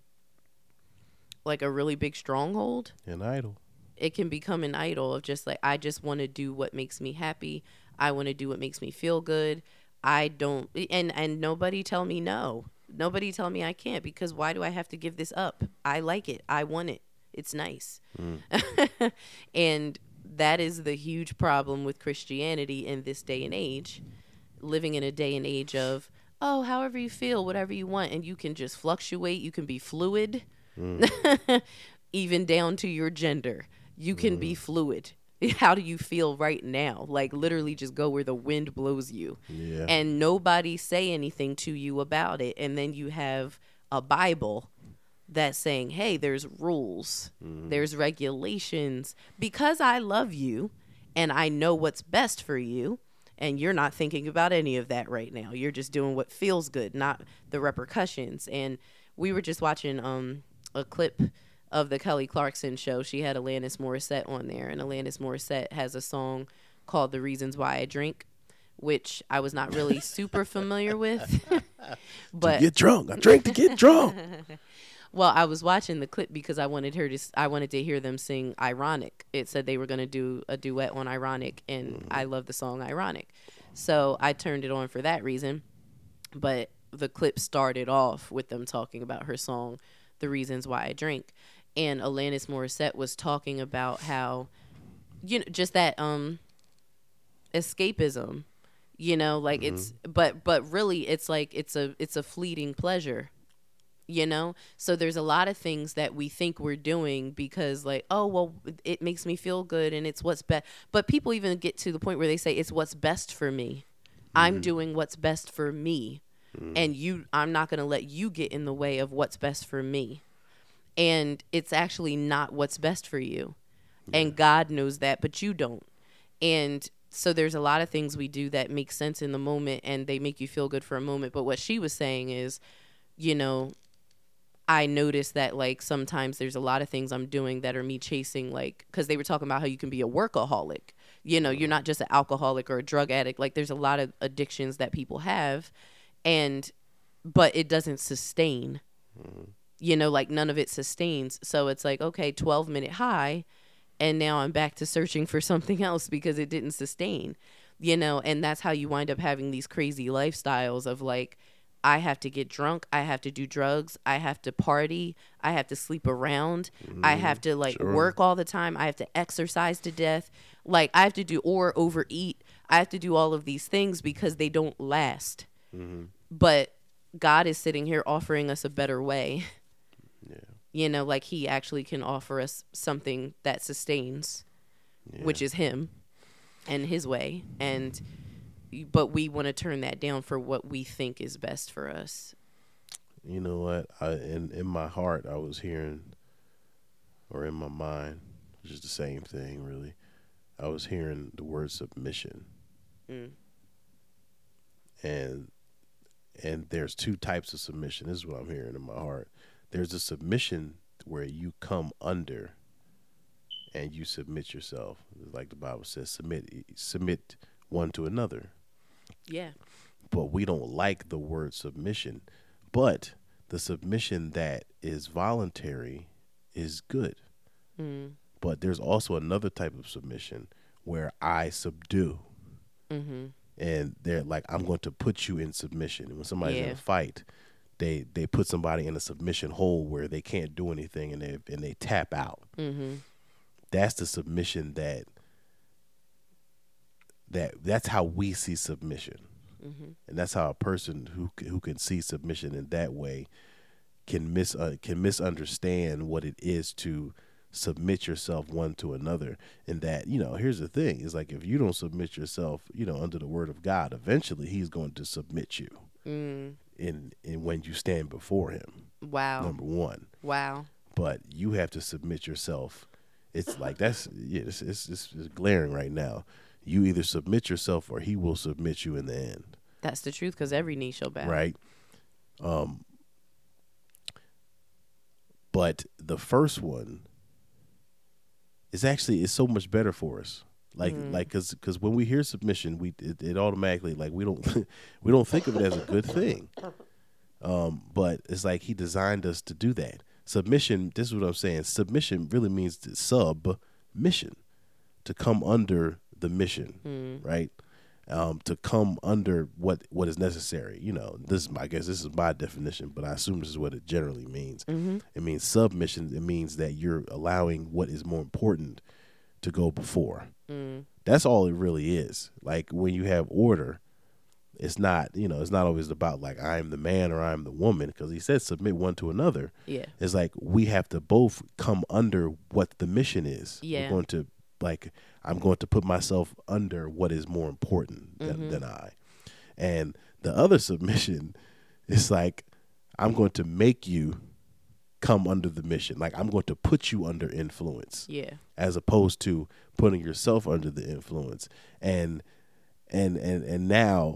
like a really big stronghold. An idol. It can become an idol of just like, I just want to do what makes me happy. I want to do what makes me feel good. I don't, and, and nobody tell me no. Nobody tell me I can't, because why do I have to give this up? I like it. I want it. It's nice. Mm. And that is the huge problem with Christianity in this day and age, living in a day and age of, oh, however you feel, whatever you want, and you can just fluctuate. You can be fluid, Mm. even down to your gender. You can be fluid. How do you feel right now? Like literally just go where the wind blows you. Yeah. And nobody say anything to you about it. And then you have a Bible that's saying, hey, there's rules, Mm. there's regulations, because I love you and I know what's best for you, and you're not thinking about any of that right now. You're just doing what feels good, not the repercussions. And we were just watching um a clip of the Kelly Clarkson show. She had Alanis Morissette on there, and Alanis Morissette has a song called The Reasons Why I Drink, which I was not really super familiar with. But to get drunk. I drink to get drunk. well, I was watching the clip because I wanted her to. I wanted to hear them sing "Ironic." It said they were going to do a duet on "Ironic," and Mm. I love the song "Ironic," so I turned it on for that reason. But the clip started off with them talking about her song, "The Reasons Why I Drink," and Alanis Morissette was talking about how, you know, just that um, escapism, you know, like Mm-hmm. it's, but but really, it's like it's a it's a fleeting pleasure. You know, so there's a lot of things that we think we're doing because like, oh, well, it makes me feel good and it's what's best. But people even get to the point where they say it's what's best for me. I'm doing what's best for me. Mm. And you, I'm not going to let you get in the way of what's best for me. And it's actually not what's best for you. And God knows that, but you don't. And so there's a lot of things we do that make sense in the moment and they make you feel good for a moment. But what she was saying is, you know, I noticed that like sometimes there's a lot of things I'm doing that are me chasing, like, because they were talking about how you can be a workaholic. You know, you're not just an alcoholic or a drug addict. Like there's a lot of addictions that people have, and but it doesn't sustain. Mm. You know, like none of it sustains. So it's like, okay, twelve minute high, and now I'm back to searching for something else because it didn't sustain. You know, and that's how you wind up having these crazy lifestyles of like, I have to get drunk. I have to do drugs. I have to party. I have to sleep around. I have to like sure. work all the time. I have to exercise to death. Like I have to do or overeat. I have to do all of these things because they don't last. Mm-hmm. But God is sitting here offering us a better way. Yeah. You know, like he actually can offer us something that sustains, Yeah. which is him and his way. And but we want to turn that down for what we think is best for us. You know what? I in in my heart, I was hearing, or in my mind, which is the same thing, really. I was hearing the word submission, Mm. and and there's two types of submission. This is what I'm hearing in my heart. There's a submission where you come under, and you submit yourself, like the Bible says, submit submit one to another. Yeah. But we don't like the word submission. But the submission that is voluntary is good. Mm. But there's also another type of submission where I subdue. Mm-hmm. And they're like, I'm going to put you in submission. And when somebody's in Yeah. a fight, they they put somebody in a submission hole where they can't do anything and they and they tap out. Mm-hmm. That's the submission that that that's how we see submission. Mm-hmm. And that's how a person who who can see submission in that way can mis uh, can misunderstand what it is to submit yourself one to another. And that, you know, here's the thing: is like if you don't submit yourself, you know, under the word of God, eventually He's going to submit you. Mm. In in when you stand before Him. Wow. Number one. Wow. But you have to submit yourself. It's like that's yeah, it's, it's it's it's glaring right now. You either submit yourself or He will submit you in the end. That's the truth, because every knee shall bow. Right. Um. But the first one is actually is so much better for us. Like Mm. like because because when we hear submission, we it, it automatically like we don't we don't think of it as a good thing. Um. But it's like He designed us to do that. Submission, this is what I'm saying. Submission really means to sub-mission, to come under the mission, Mm. right? Um, to come under what, what is necessary. You know, this is my, I guess this is my definition, but I assume this is what it generally means. Mm-hmm. It means submission. It means that you're allowing what is more important to go before. Mm. That's all it really is. Like when you have order, it's not, you know, it's not always about like I'm the man or I'm the woman, because He said submit one to another. Yeah. It's like we have to both come under what the mission is. Yeah. We're going to like I'm going to put myself under what is more important than, Mm-hmm. than I. And the other submission is like I'm going to make you come under the mission. Like I'm going to put you under influence. Yeah. As opposed to putting yourself under the influence. And and and and now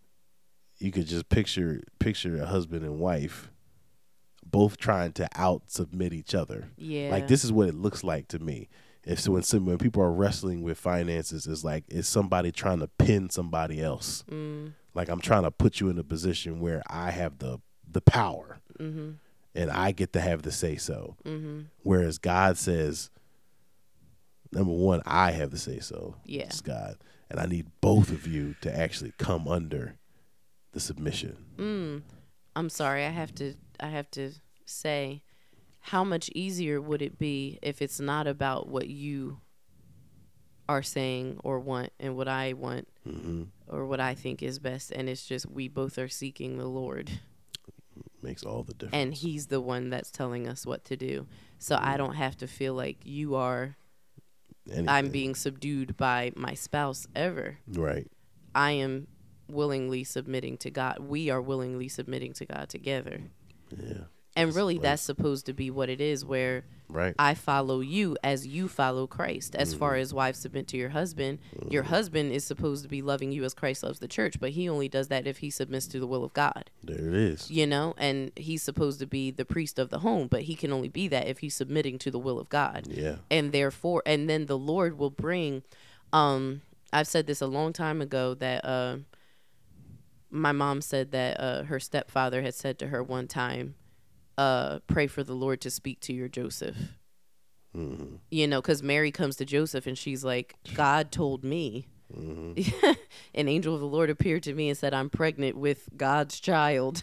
you could just picture picture a husband and wife both trying to out submit each other. Yeah. Like this is what it looks like to me. If so when some, when people are wrestling with finances, it's like it's somebody trying to pin somebody else. Mm. Like I'm trying to put you in a position where I have the the power, Mm-hmm. and I get to have the say so. Mm-hmm. Whereas God says, number one, I have the say so. Yeah. It's God, and I need both of you to actually come under the submission. Mm. I'm sorry. I have to. I have to say, how much easier would it be if it's not about what you are saying or want and what I want Mm-hmm. or what I think is best, and it's just we both are seeking the Lord, Makes all the difference. and He's the one that's telling us what to do. So I don't have to feel like you are. Anything. I'm being subdued by my spouse ever. right. I am willingly submitting to God. We are willingly submitting to God together. Yeah. And That's really, right. that's supposed to be what it is, where Right. I follow you as you follow Christ. As far as wives submit to your husband, your husband is supposed to be loving you as Christ loves the church, but he only does that if he submits to the will of God, There it is. you know? And he's supposed to be the priest of the home, but he can only be that if he's submitting to the will of God. Yeah. And therefore, and then the Lord will bring, um, I've said this a long time ago that, uh, my mom said that, uh, her stepfather had said to her one time, uh, pray for the Lord to speak to your Joseph. Mm-hmm. You know, because Mary comes to Joseph and she's like, God told me. Mm-hmm. An angel of the Lord appeared to me and said, I'm pregnant with God's child.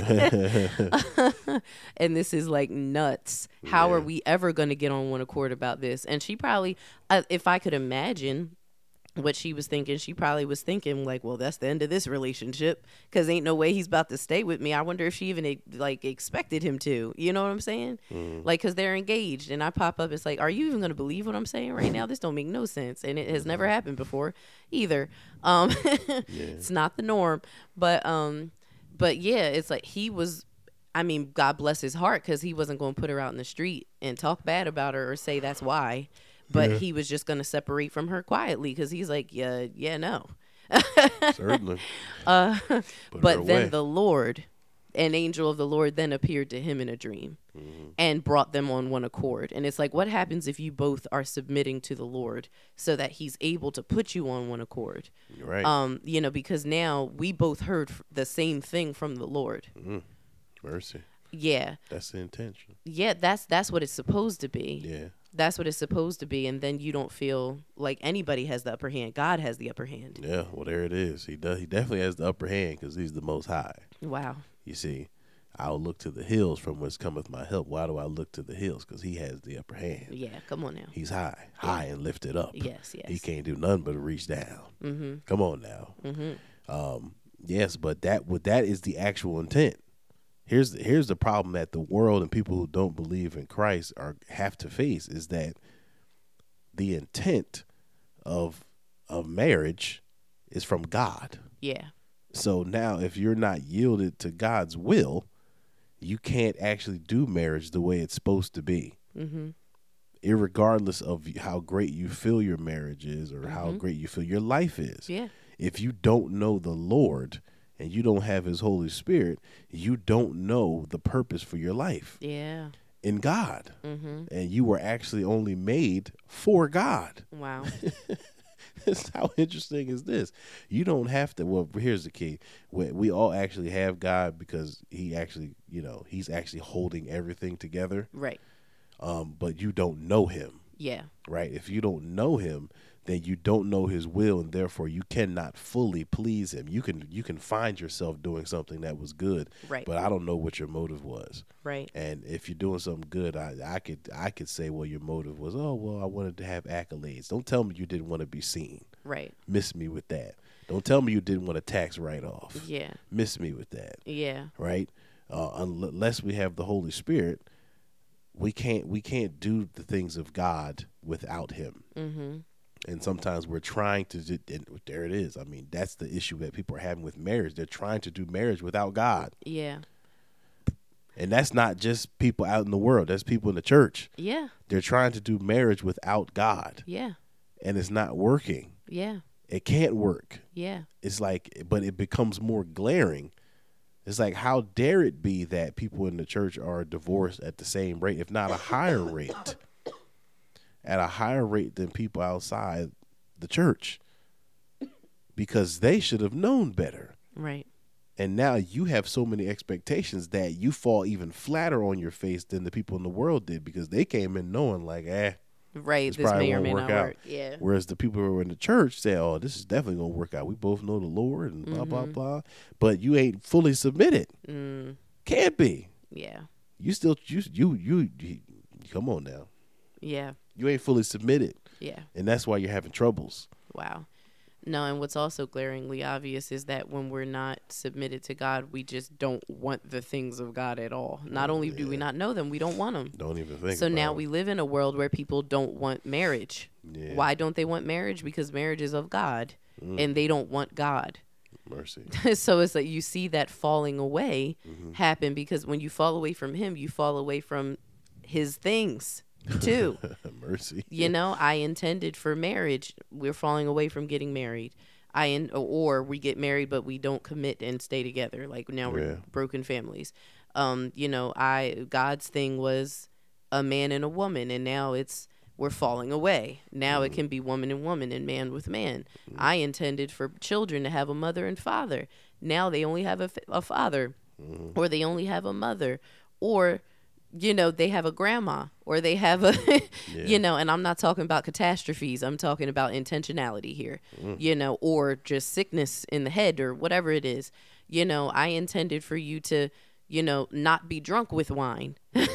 And this is like nuts. How are Yeah. we ever going to get on one accord about this? And she probably, uh, if I could imagine what she was thinking, she probably was thinking like, well, that's the end of this relationship, because ain't no way he's about to stay with me. I wonder if she even like expected him to, you know what I'm saying? Mm-hmm. Like, because they're engaged and I pop up, it's like, are you even going to believe what I'm saying right now? This don't make no sense. And it has never happened before either. Um, It's not the norm, but, um, but yeah, it's like he was, I mean, God bless his heart, because he wasn't going to put her out in the street and talk bad about her or say that's why. But Yeah. he was just going to separate from her quietly, because he's like, yeah, yeah, no. Certainly. Uh, Put her but away. then the Lord, an angel of the Lord, then appeared to him in a dream and brought them on one accord. And it's like, what happens if you both are submitting to the Lord so that he's able to put you on one accord? Right. Um, you know, because now we both heard f- the same thing from the Lord. Mm. Mercy. Yeah. That's the intention. Yeah, that's that's what it's supposed to be. Yeah. That's what it's supposed to be, and then you don't feel like anybody has the upper hand. God has the upper hand. Yeah. Well, there it is. He does. He definitely has the upper hand because he's the Most High. Wow. You see, I'll look to the hills from whence cometh my help. Why do I look to the hills? Because he has the upper hand. Yeah, come on now. He's high, high and lifted up. Yes, yes. He can't do nothing but reach down. Mm-hmm. Come on now. Mm-hmm. Um, Yes, but that what that is the actual intent. Here's the, here's the problem that the world and people who don't believe in Christ are have to face is that the intent of of marriage is from God. Yeah. So now if you're not yielded to God's will, you can't actually do marriage the way it's supposed to be. Mm-hmm. Irregardless of how great you feel your marriage is or mm-hmm. how great you feel your life is. Yeah. If you don't know the Lord and you don't have his Holy Spirit, you don't know the purpose for your life. Yeah. In God. Mm-hmm. And you were actually only made for God. Wow. That's how interesting is this? You don't have to. Well, here's the key. We, we all actually have God because he actually, you know, he's actually holding everything together. Right. Um, but you don't know him. Yeah. Right. If you don't know him, then you don't know his will, and therefore you cannot fully please him. You can you can find yourself doing something that was good, right? But I don't know what your motive was, right? And if you're doing something good, I, I could I could say, well, your motive was, oh, well, I wanted to have accolades. Don't tell me you didn't want to be seen, right? Miss me with that. Don't tell me you didn't want a tax write off. Yeah, miss me with that. Yeah, right. Uh, unless we have the Holy Spirit, we can't we can't do the things of God without him. Mm-hmm. And sometimes we're trying to do, and there it is. I mean, that's the issue that people are having with marriage. They're trying to do marriage without God. Yeah. And that's not just people out in the world. That's people in the church. Yeah. They're trying to do marriage without God. Yeah. And it's not working. Yeah. It can't work. Yeah. It's like, but it becomes more glaring. It's like, how dare it be that people in the church are divorced at the same rate, if not a higher rate? At a higher rate than people outside the church, because they should have known better. Right. And now you have so many expectations that you fall even flatter on your face than the people in the world did, because they came in knowing like, eh, right, this, this may or may not out. work. Yeah. Whereas the people who are in the church say, oh, this is definitely going to work out. We both know the Lord and blah, mm-hmm. blah, blah. But you ain't fully submitted. Mm. Can't be. Yeah. You still, you, you, you, you, come on now. Yeah. You ain't fully submitted. Yeah. And that's why you're having troubles. Wow. No, and what's also glaringly obvious is that when we're not submitted to God, we just don't want the things of God at all. Not only yeah. do we not know them, we don't want them. Don't even think So about now it. we live in a world where people don't want marriage. Yeah. Why don't they want marriage? Because marriage is of God, mm. and they don't want God. Mercy. So it's like you see that falling away mm-hmm. happen, because when you fall away from him, you fall away from his things. Too. Mercy. You know, I intended for marriage. We're falling away from getting married. I in, or we get married but we don't commit and stay together. Like now we're yeah. broken families. Um, you know, I God's thing was a man and a woman, and now it's we're falling away. Now mm-hmm. it can be woman and woman and man with man. Mm-hmm. I intended for children to have a mother and father. Now they only have a, a father, mm-hmm. or they only have a mother, or you know, they have a grandma, or they have a, yeah. you know, and I'm not talking about catastrophes. I'm talking about intentionality here, mm. you know, or just sickness in the head or whatever it is. You know, I intended for you to, you know, not be drunk with wine,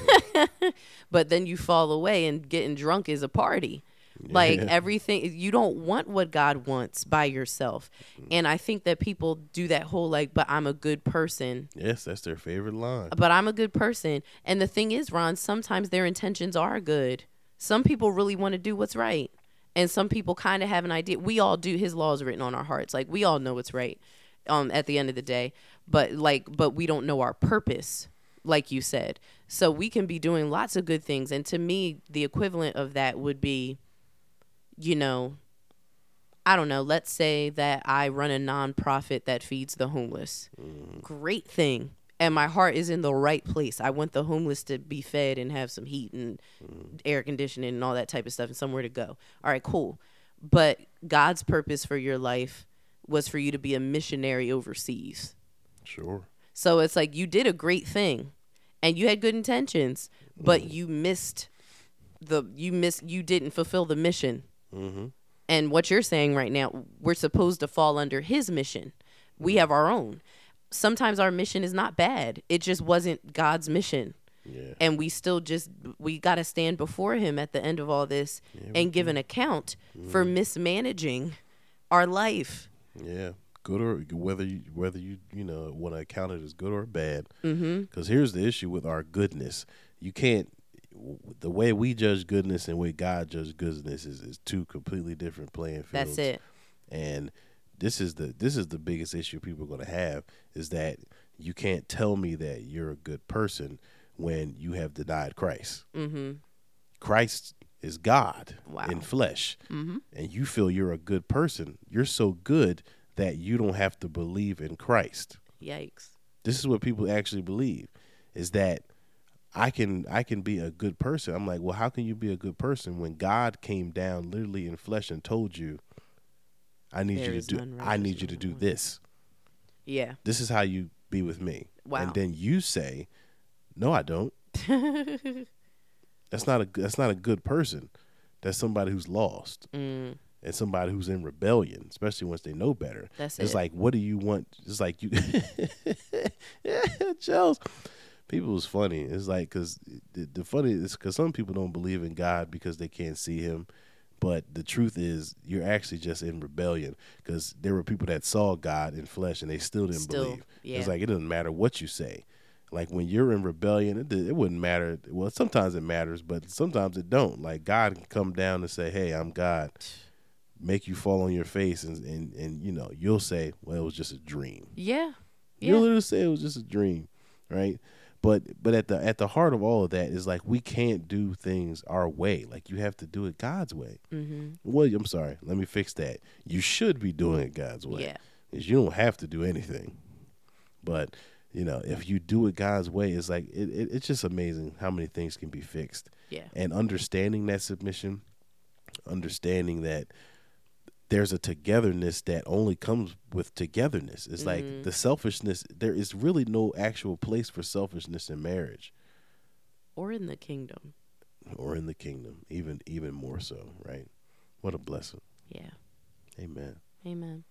but then you fall away, and getting drunk is a party. Yeah. Like everything, you don't want what God wants by yourself. And I think that people do that whole like, but I'm a good person. Yes, that's their favorite line. But I'm a good person. And the thing is, Ron, sometimes their intentions are good. Some people really want to do what's right. And some people kind of have an idea. We all do. His law is written on our hearts. Like we all know what's right um, at the end of the day. But like, but we don't know our purpose, like you said. So we can be doing lots of good things. And to me, the equivalent of that would be, you know, I don't know, let's say that I run a nonprofit that feeds the homeless. Mm. Great thing. And my heart is in the right place. I want the homeless to be fed and have some heat and mm. air conditioning and all that type of stuff and somewhere to go. All right, cool. But God's purpose for your life was for you to be a missionary overseas. Sure. So it's like you did a great thing and you had good intentions, but mm. you missed the, you missed, you didn't fulfill the mission. Mm-hmm. And what you're saying right now, we're supposed to fall under his mission. We have our own. Sometimes our mission is not bad. It just wasn't God's mission. Yeah. And we still just, we got to stand before him at the end of all this yeah, and give an account mm-hmm. for mismanaging our life. Yeah. good or whether you whether you you know want to count it as good or bad. Mm-hmm. Because here's the issue with our goodness: you can't. The way we judge goodness and way God judges goodness is, is two completely different playing fields. That's it. And this is the this is the biggest issue people are going to have, is that you can't tell me that you're a good person when you have denied Christ. Mm-hmm. Christ is God Wow. in flesh, Mm-hmm. and you feel you're a good person. You're so good that you don't have to believe in Christ. Yikes. This is what people actually believe, is that I can I can be a good person. I'm like, well, how can you be a good person when God came down literally in flesh and told you, I need There you to is do none I need righteous, you to not do one. this. Yeah. This is how you be with me. Wow. And then you say, no, I don't. That's not a that's not a good person. That's somebody who's lost. mm, And somebody who's in rebellion, especially once they know better. that's It's it. like, what do you want? It's like you, Charles. People is funny. It's like, because the, the funny is because some people don't believe in God because they can't see Him, but the truth is you're actually just in rebellion, because there were people that saw God in flesh and they still didn't Still, believe. yeah. It's like it doesn't matter what you say. Like when you're in rebellion, it, it wouldn't matter. Well, sometimes it matters, but sometimes it don't. Like God can come down and say, "Hey, I'm God." Make you fall on your face, and, and, and you know, you'll say, well, it was just a dream. Yeah. You'll Yeah. literally say it was just a dream, right? But but at the at the heart of all of that is like we can't do things our way. Like you have to do it God's way. Mm-hmm. Well, I'm sorry. Let me fix that. You should be doing it God's way. Yeah. Because you don't have to do anything. But, you know, if you do it God's way, it's like it, it, it's just amazing how many things can be fixed. Yeah. And understanding that submission, understanding that there's a togetherness that only comes with togetherness. It's Mhm. like the selfishness, there is really no actual place for selfishness in marriage Or in the kingdom. or in the kingdom, even even more so, right? What a blessing. Yeah. Amen. Amen.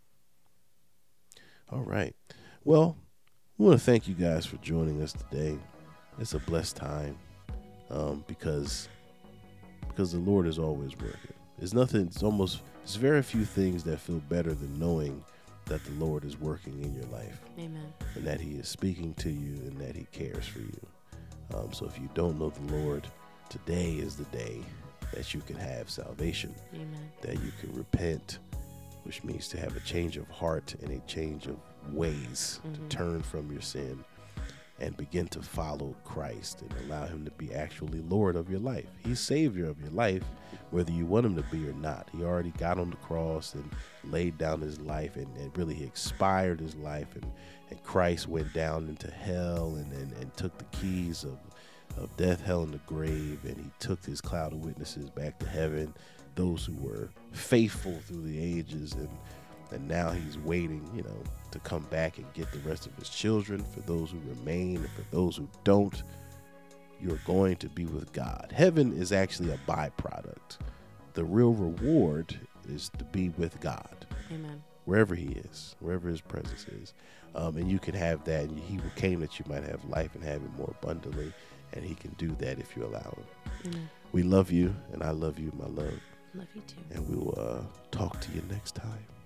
All right. Well, we want to thank you guys for joining us today. It's a blessed time um, because because the Lord is always working. There's nothing, it's almost, there's very few things that feel better than knowing that the Lord is working in your life. Amen. And that He is speaking to you and that He cares for you. Um, so if you don't know the Lord, today is the day that you can have salvation, Amen. that you can repent, which means to have a change of heart and a change of ways, Mhm. to turn from your sin and begin to follow Christ and allow Him to be actually Lord of your life. He's Savior of your life, whether you want Him to be or not. He already got on the cross and laid down His life, and, and really He expired His life, and, and Christ went down into hell and, and, and took the keys of, of death, hell, and the grave, and He took His cloud of witnesses back to heaven, those who were faithful through the ages, and and now He's waiting, you know, to come back and get the rest of His children. For those who remain and for those who don't, you're going to be with God. Heaven is actually a byproduct. The real reward is to be with God, Amen. wherever He is, wherever His presence is. Um, and you can have that. And He came that you might have life and have it more abundantly. And He can do that if you allow Him. Amen. We love you, and I love you, my love. Love you too. And we will uh, talk to you next time.